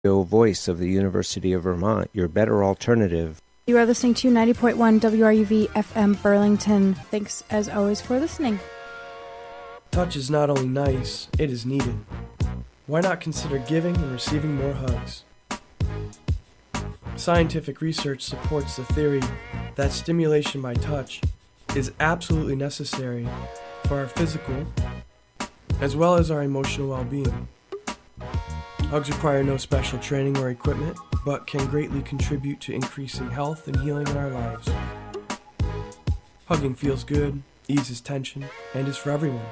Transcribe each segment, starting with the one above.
Voice of the University of Vermont, your better alternative. You are listening to 90.1 WRUV FM Burlington. Thanks, as always, for listening. Touch is not only nice, it is needed. Why not consider giving and receiving more hugs? Scientific research supports the theory that stimulation by touch is absolutely necessary for our physical as well as our emotional well-being. Hugs require no special training or equipment, but can greatly contribute to increasing health and healing in our lives. Hugging feels good, eases tension, and is for everyone.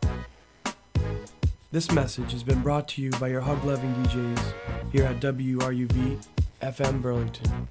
This message has been brought to you by your hug-loving DJs here at WRUV FM Burlington.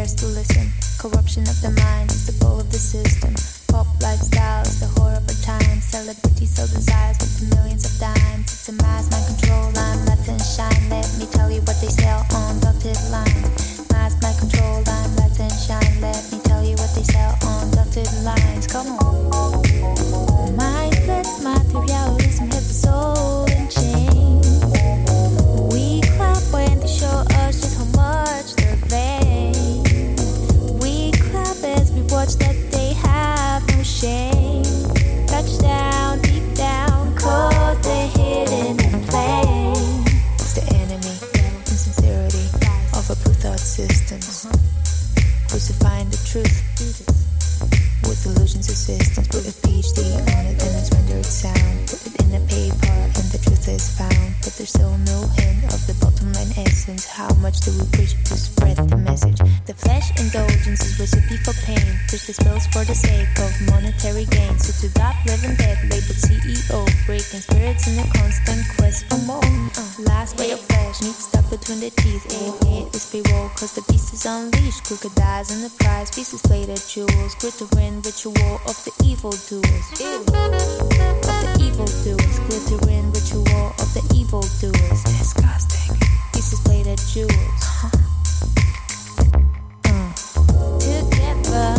cares to listen? Corruption of the mind is the goal of the system. Pop lifestyle is the whore of our time. Celebrities sell desires with millions of dimes. It's a mass mind control, I'm let and shine. Let me tell you what they sell on dotted lines. Mass mind control, I'm let and shine. Let me tell you what they sell on dotted lines. Come on. Mindless materialism hit the soul in chains. We clap when they show us just how much they're vain. We clap as we watch that they have no shame. Touchdown, deep down, cause they're hidden in plain. It's the enemy, insincerity of our blue thought systems. Crucifying the truth with illusions of systems. Put a PhD on it and it's rendered sound. Put it in a paper and the truth is found. But there's still no hint of the bottom line essence. How much do we preach to spread the message? The flesh indulgence is recipe for pain. Push the spills for the sake of monetary gain. So to that living dead labeled CEO, breaking spirits in a constant quest for more. Last bite of flesh, meat stuck between the teeth. It is payroll cause the beast is unleashed. Crocodiles in the prize, pieces plated jewels. Glittering ritual of the evil doers. Of the evil doers. Glittering ritual of the evil doers. Disgusting. Pieces plated jewels. Together.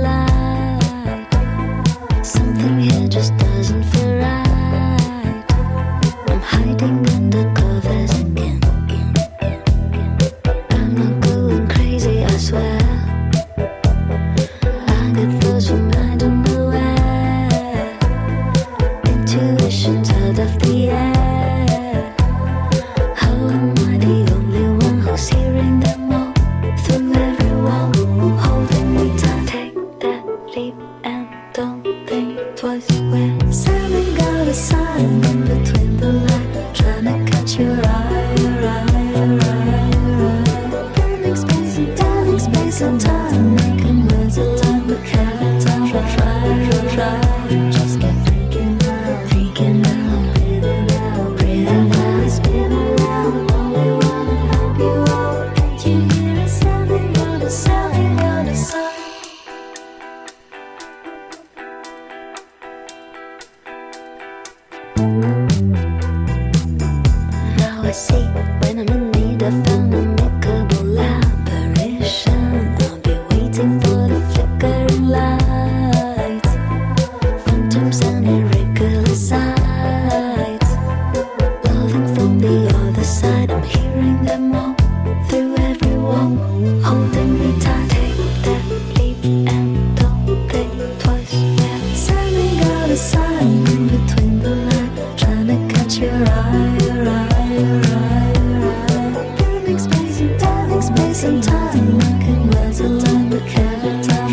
Something here just doesn't feel right.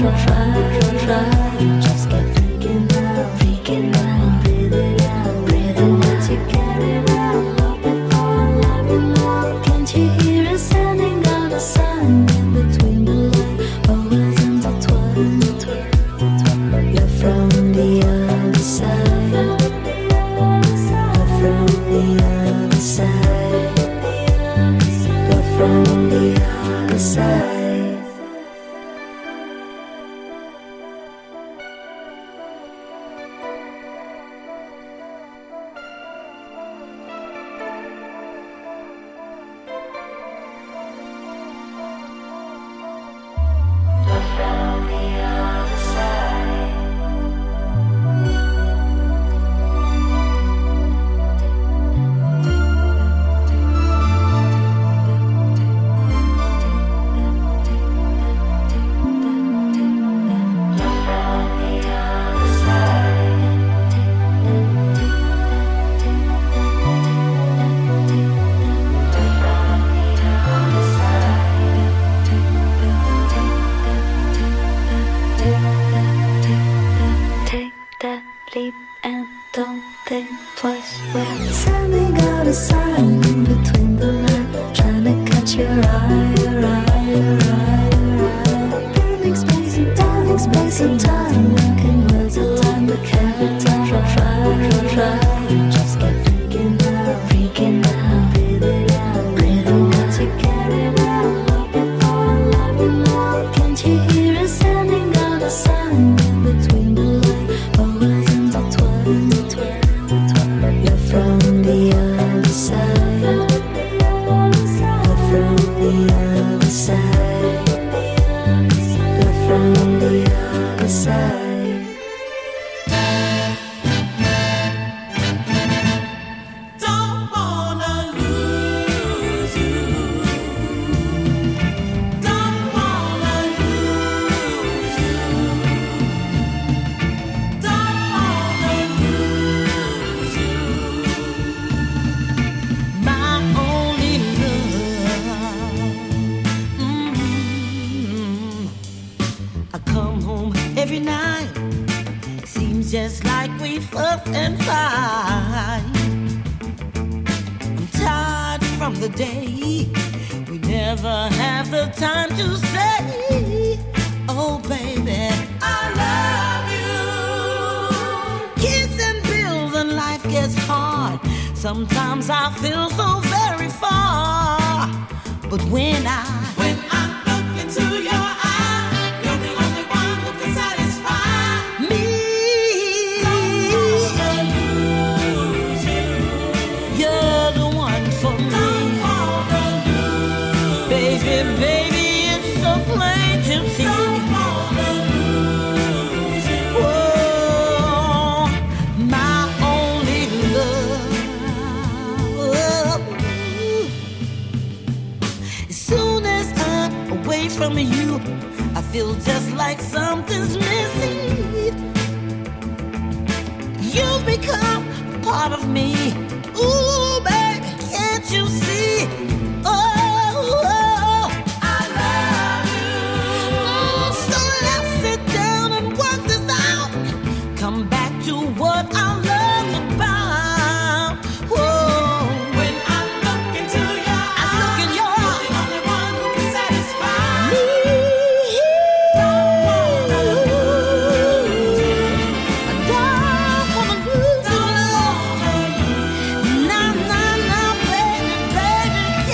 Just keep freaking out, breathe it out, let you get it out. Love before love you more. Can't you hear us sending out a sign in between the lines? Always intertwined. You're from the other side. You're from the other side. You're from the other side. Sometimes I feel so very far, but when I look into your eyes, you're the only one who can satisfy me. Don't wanna lose you. You're the one for me. Don't wanna lose baby, you. Baby, it's so plain to see. Don't wanna lose you. Whoa, my only love. From you, I feel just like something's missing. You've become part of me. Ooh, baby, can't you see? Oh, I love you. So let's sit down and work this out. Come back to what our love's about. Whoa. When I look into your eyes, you're the only one who can satisfy. Baby,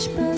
wishbone.